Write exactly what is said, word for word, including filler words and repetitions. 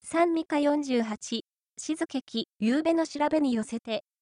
さんミカよんじゅうはち、静けき、夕べの調べに寄せて、